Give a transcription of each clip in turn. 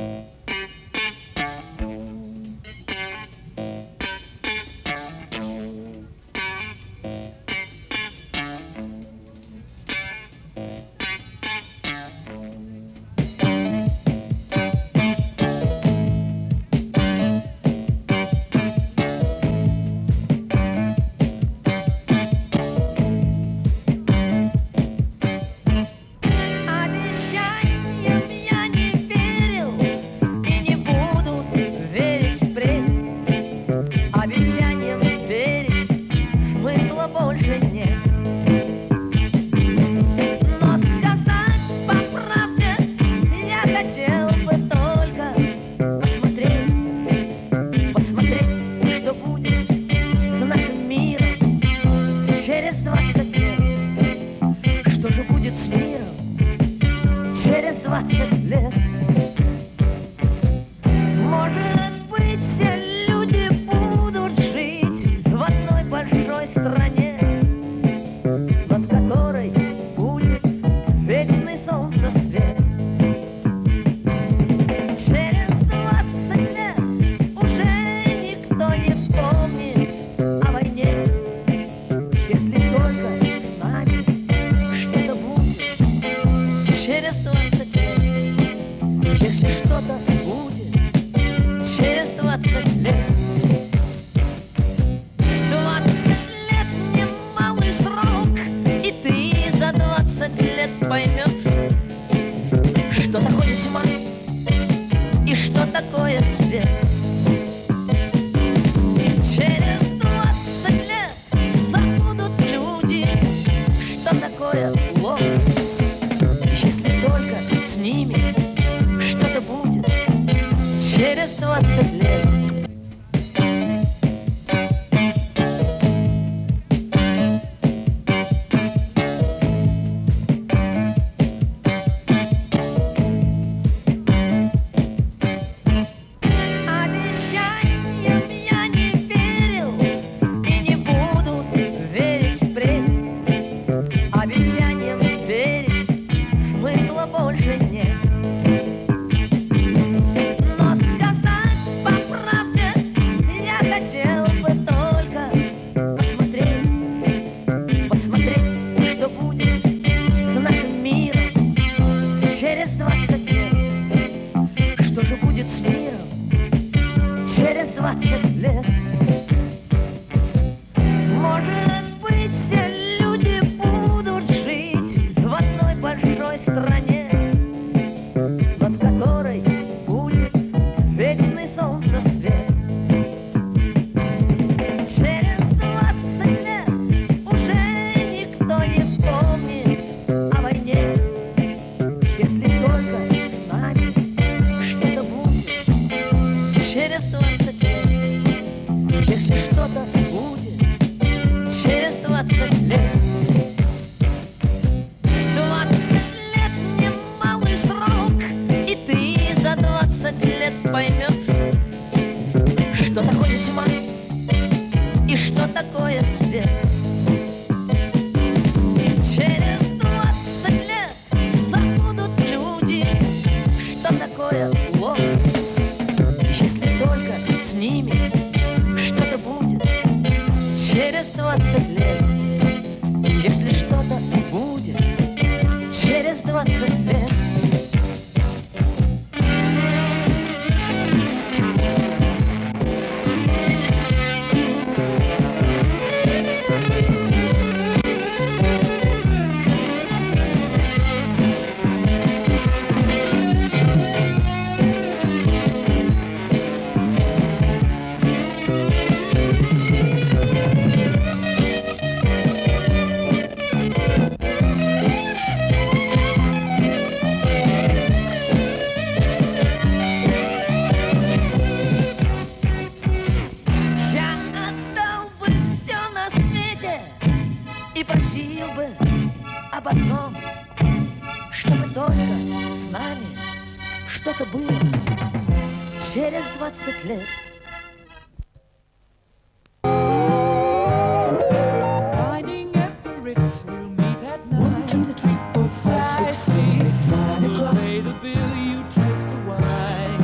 1, 2, 3, 4, 5, 6, 7, 8, 9 o'clock. Pay the bill, you taste the wine.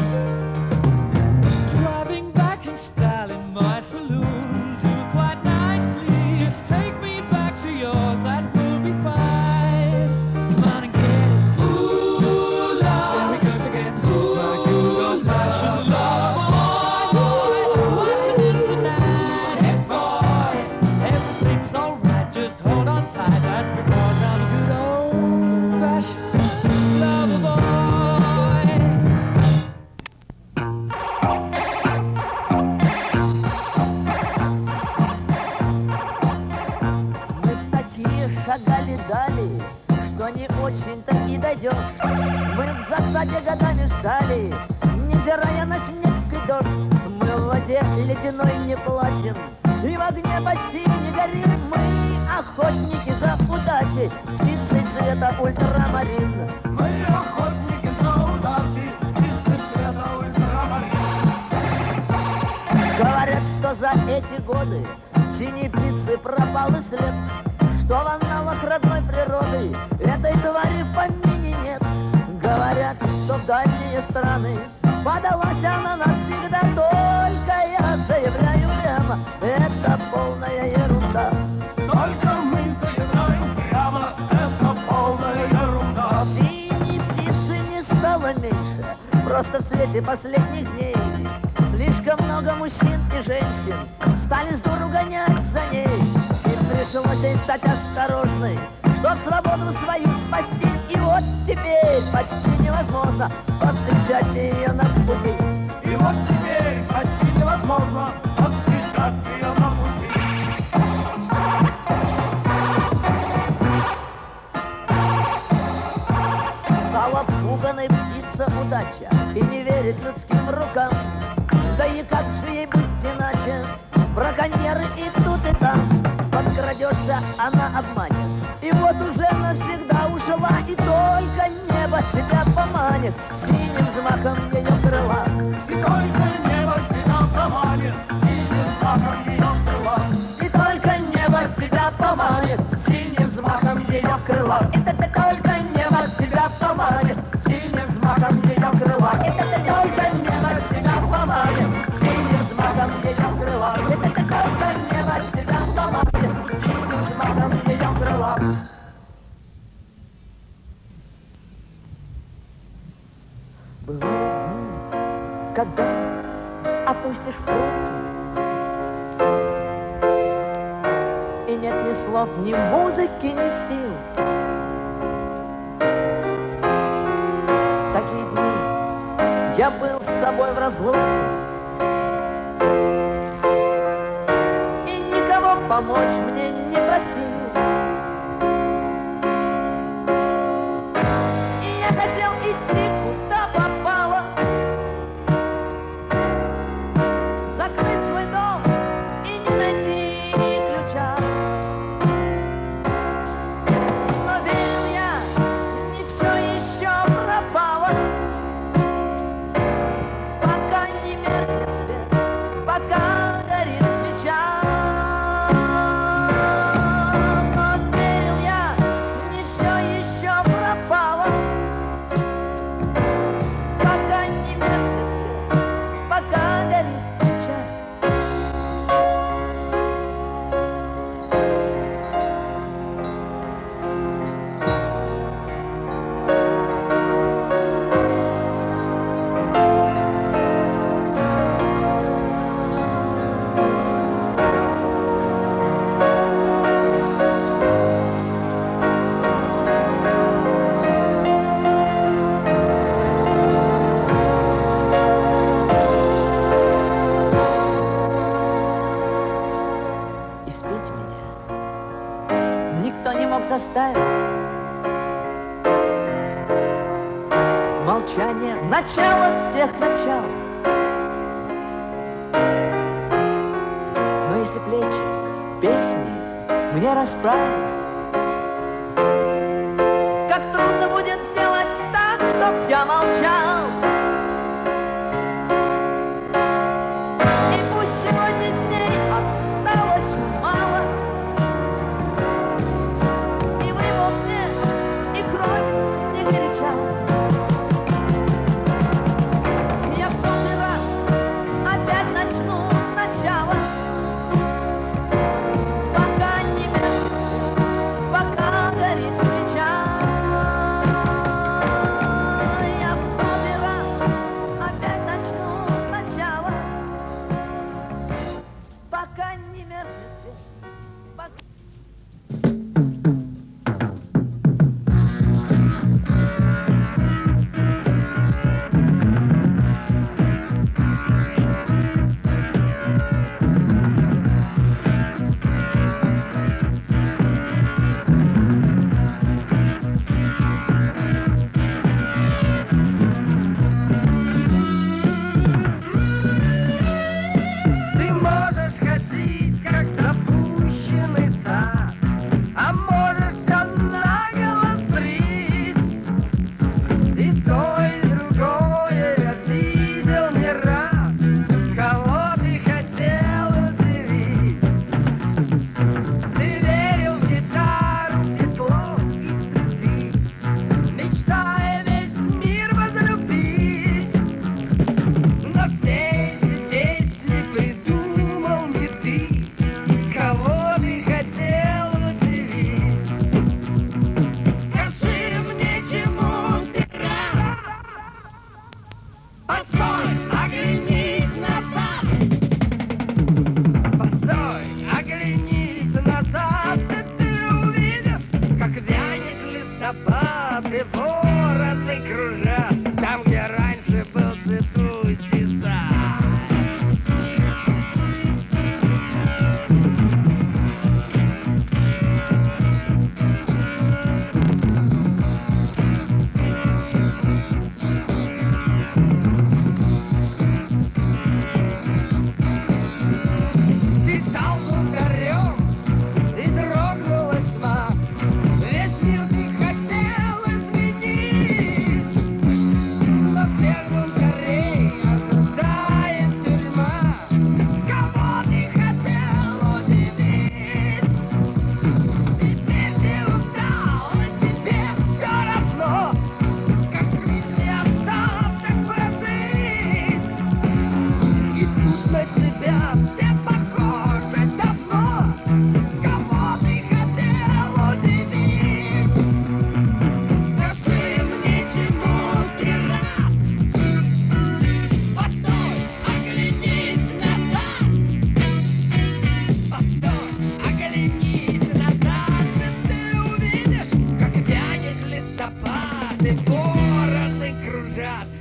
те годами ждали, невзирая на снег и дождь. Мы в воде ледяной не плачем, и в огне почти не горим. Мы охотники за удачей, птицы цвета ультрамарин. Мы охотники за удачей, птицы цвета ультрамарин. Говорят, что за эти годы синей птицы пропал и след, что в аналах родной природы этой твари в помине нет. Говорят, что в дальние страны подалась она навсегда. Только я заявляю прямо, это полная ерунда. Только мы заявляем прямо, это полная ерунда. Синей птицы не стало меньше, просто в свете последних дней слишком много мужчин и женщин стали с дуру гонять за ней. Им пришлось ей стать осторожной, чтоб свободу свою спасти. И вот теперь почти невозможно повстречать ее на пути. И вот теперь почти невозможно повстречать ее на пути. Стала пуганой птица удача и не верит людским рукам. Да и как же ей быть иначе? Браконьеры и тут, и там. Подкрадешься, она обманет, и вот уже навсегда ушла. И только небо тебя поманит синим взмахом ее крыла. И только небо тебя поманит синим взмахом ее крыла. И только небо тебя поманит синим взмахом ее крыла. Это только небо тебя поманит синим взмахом ее крыла. Это только небо тебя поманит синим взмахом ее крыла. Это только небо тебя поманит синим взмахом ее крыла. Бывают дни, когда опустишь руки, и нет ни слов, ни музыки, ни сил. В такие дни я был с собой в разлуке и никого помочь мне не просил. И я хотел идти куда попало, закрыть свой дом и не найти ключа. Но верил я, не все еще пропало, пока не меркнет свет, пока горит свеча. Но верил я, не все еще пропало, пока не меркнет свет, пока горит свеча. Испить меня никто не мог заставить. Молчание — начало всех начал. Но если плечи песни мне расправить, как трудно будет сделать так, чтоб я молчал. И пусть сегодня дней осталось мало, и выпал снег, и кровь не горяча. Я в сотый раз опять начну сначала, пока не меркнет свет, пока горит свеча. Я в сотый раз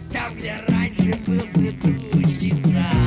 там, где раньше был цветущий сад.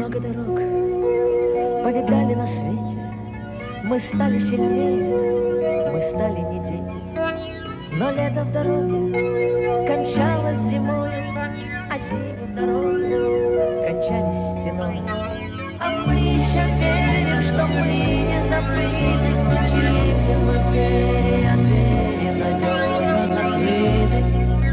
много дорог повидали на свете. Мы стали сильнее, мы стали не дети. Но лето в дороге кончалось зимою, а зимы в дороге кончались стеной. А мы еще верим, что мы не забыты. Стучимся мы в двери, а двери надежно закрыты.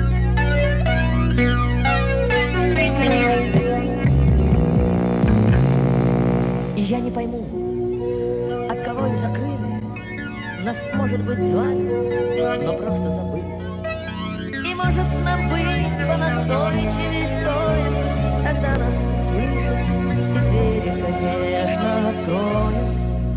И я не пойму, от кого их закрыли. Нас, может быть, звали, но просто забыли. И может нам быть понастойчивее стоит, когда нас услышат, и двери, конечно, откроют.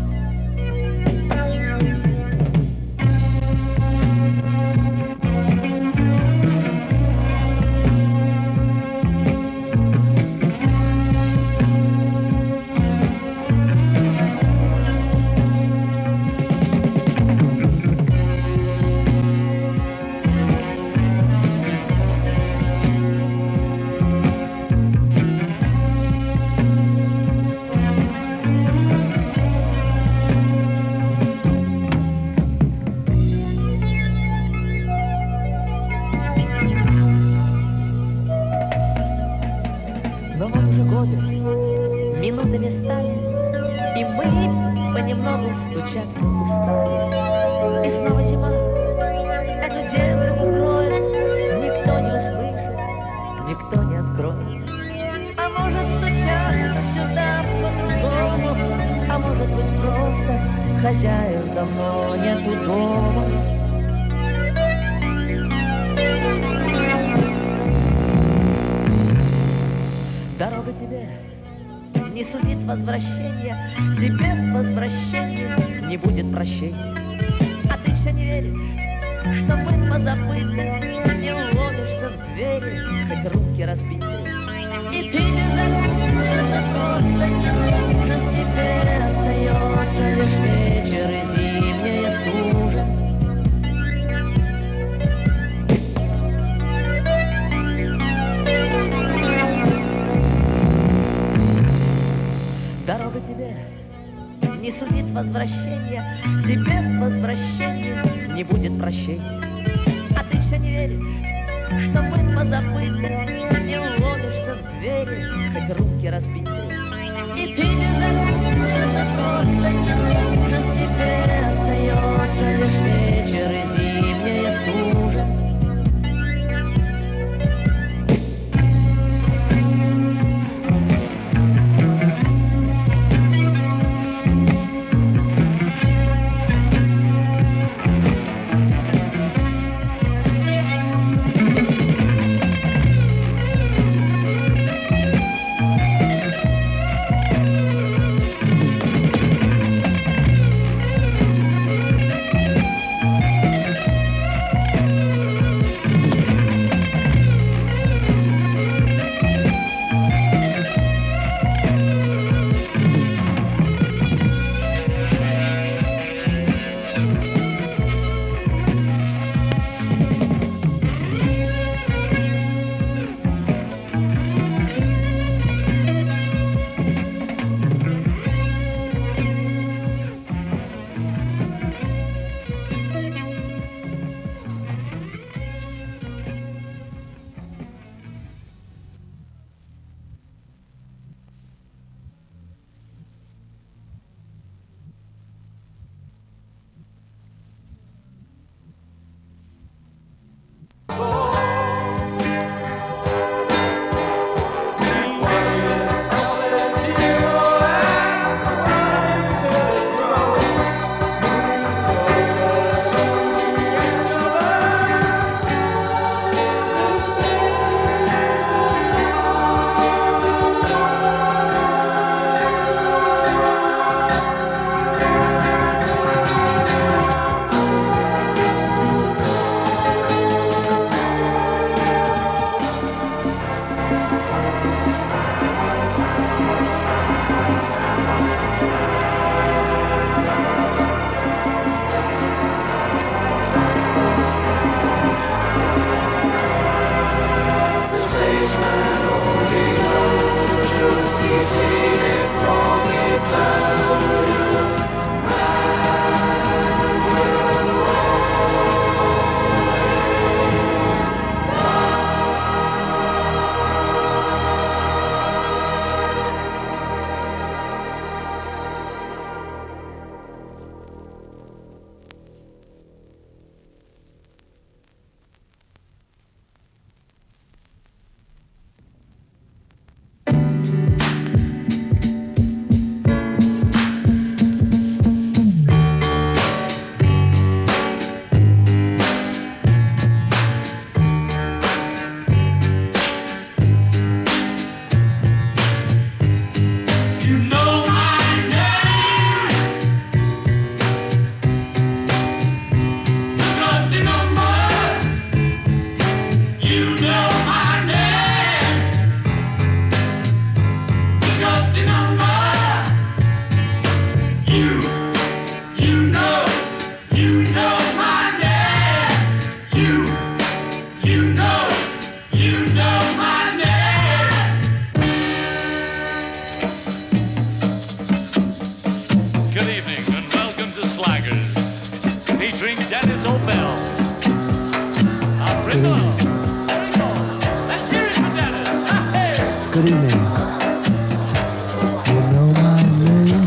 Но вот уже годы минутами стали, и мы понемногу стучаться устали. И снова зима эту землю укроет, никто не услышит, никто не откроет. А может стучаться сюда по-другому, а может быть просто хозяев давно нету дома. Дорога тебе не сулит возвращения, тебе возвращения не будет прощения. А ты все не веришь, что мы позабыты, не уловишься в двери, хоть руки разбиты. И ты безоружен, ты просто не нужен, тебе остается лишь вечер и зимняя стужа. Дорога тебе не сулит возвращения, тебе возвращения не будет прощения. А ты все не веришь, что мы позабыты, не уловишься в двери, хоть руки разбиты. И ты безоружен, ты просто не нужен, тебе остается лишь вечер и зимняя стужа. featuring Dennis O'Bell. Ringo. Let's hear it for Dennis. Hey. Good evening. You know my name.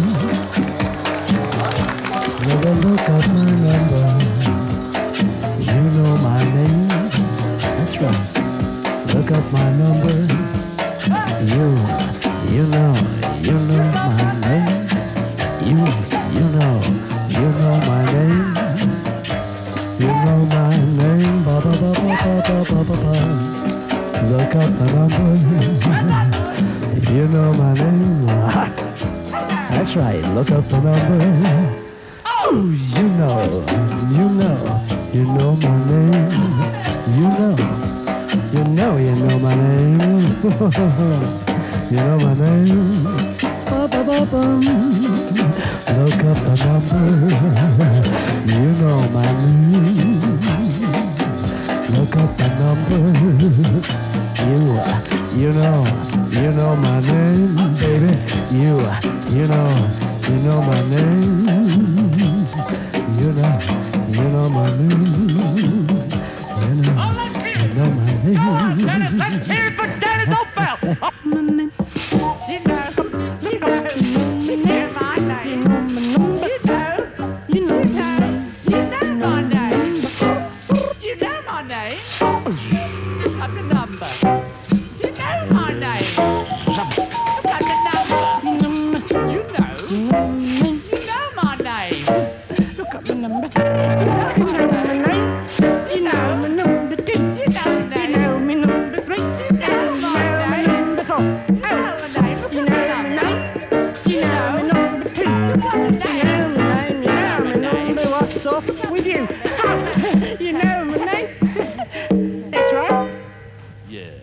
Never look up my number. You know my name. That's right. Look up my number. You know my name. You know my name. You know my name. Ba ba ba ba ba ba ba ba ba. Look up the number. You know my name. That's right. Look up the number. Oh, you know my name. You know my name. You know my name. Ba ba ba ba. Look up the number. You know my name. Look up the number. You know my name, baby. You know my name. You know my name. You know my name. Dennis, let's hear it for Dennis O'Bell. With you. You know my name. That's right. Yeah.